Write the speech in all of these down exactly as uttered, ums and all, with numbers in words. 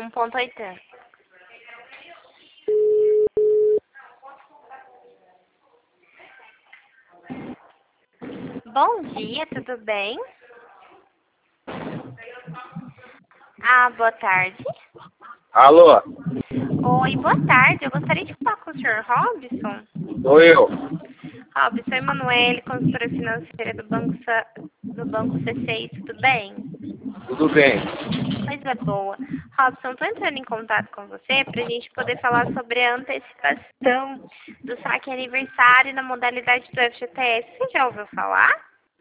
um ponto oitenta. Bom dia, tudo bem? Ah, boa tarde. Alô? Oi, boa tarde. Eu gostaria de falar com o senhor Robson. Sou eu. Robson Emanuele, consultora financeira do Banco, Sa... do Banco C seis, tudo bem? Tudo bem. Coisa boa. Robson, estou entrando em contato com você para a gente poder falar sobre a antecipação do saque aniversário na modalidade do F G T S. Você já ouviu falar?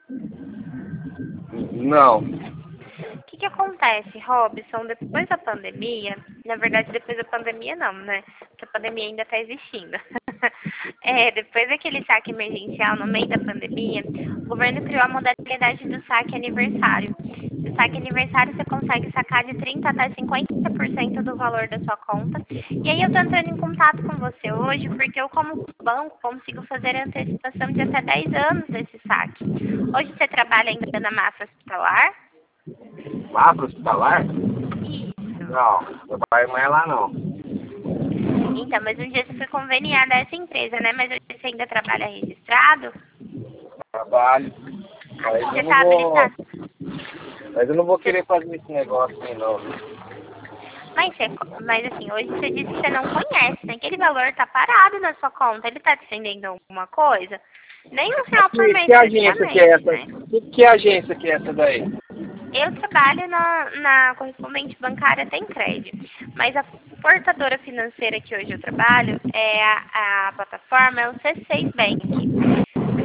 Não. O que, que acontece, Robson? Depois da pandemia, na verdade, depois da pandemia não, né? Porque a pandemia ainda está existindo. é, depois daquele saque emergencial no meio da pandemia, o governo criou a modalidade do saque aniversário. O saque aniversário você consegue sacar de trinta por cento até cinquenta por cento do valor da sua conta. E aí eu estou entrando em contato com você hoje porque eu, como banco, consigo fazer a antecipação de até dez anos desse saque. Hoje você trabalha ainda na massa hospitalar? Mapa hospitalar? Isso. Não, não vai mais lá não. Então, mas um dia você foi conveniada a essa empresa, né? Mas hoje você ainda trabalha registrado? Trabalho. Mas Você eu não está vou. habilitado? Mas eu não vou querer fazer esse negócio aí não. Mas, você, mas assim, hoje você disse que você não conhece, né? Aquele valor está parado na sua conta. Ele está defendendo alguma coisa? Nem um real por Que, mês que agência que é praticamente, essa? né? Que, que agência que é essa daí? Eu trabalho na, na correspondente bancária Tem Crédito, mas a portadora financeira que hoje eu trabalho é a, a plataforma, é o C seis Bank.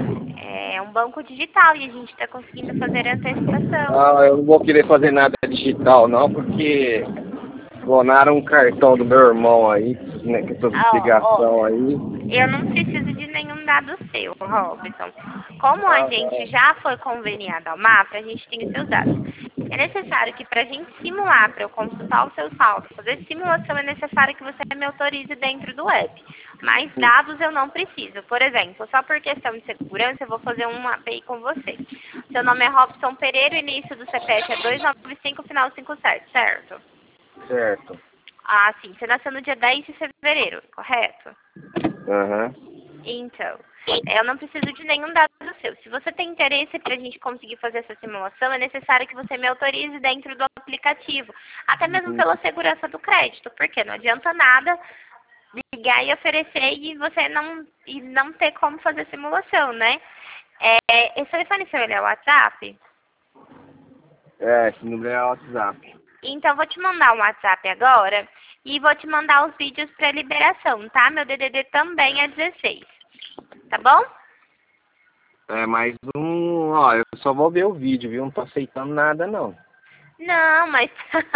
É um banco digital e a gente está conseguindo fazer a antecipação. Ah, eu não vou querer fazer nada digital não, porque clonaram um cartão do meu irmão aí, né, que essas Ó, ligação ó, aí. eu não preciso de nenhum dado seu, Robson. Como a Ah, gente já foi conveniado ao mapa, a gente tem os seus dados. É necessário que para a gente simular, para eu consultar o seu saldo, fazer simulação, é necessário que você me autorize dentro do app. Mas dados eu não preciso. Por exemplo, só por questão de segurança, eu vou fazer uma A P I com você. Seu nome é Robson Pereira, o início do C P F é dois nove cinco, final cinco sete, certo? certo. Ah, sim. Você nasceu no dia dez de fevereiro, correto? Aham. Então, eu não preciso de nenhum dado seu. Se você tem interesse para a gente conseguir fazer essa simulação, é necessário que você me autorize dentro do aplicativo. Até mesmo pela segurança do crédito, porque não adianta nada ligar e oferecer e você não, e não ter como fazer simulação, né? É, esse telefone seu, ele é o WhatsApp? É, esse número é o WhatsApp. Então, eu vou te mandar um WhatsApp agora e vou te mandar os vídeos para liberação, tá? Meu D D D também é dezesseis. Tá bom? É, mais um, ó, eu só vou ver o vídeo, viu? Não tô aceitando nada, não. Não, mas...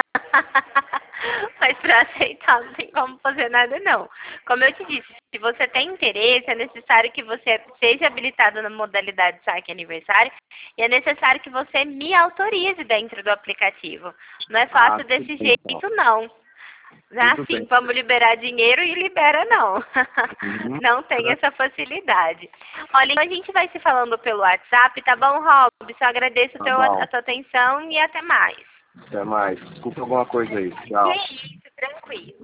mas para aceitar não tem como fazer nada, não. Como eu te disse, se você tem interesse, é necessário que você seja habilitado na modalidade saque aniversário e é necessário que você me autorize dentro do aplicativo. Não é fácil Ah, desse tudo bem, jeito, então. não. Tudo Assim, bem. vamos liberar dinheiro e libera não. Uhum. Não tem essa facilidade. Olha, então a gente vai se falando pelo WhatsApp, tá bom, Robson? Eu agradeço a, Tá teu, bom. a tua atenção e até mais. Até mais. Desculpa alguma coisa aí. Que Tchau. isso, tranquilo.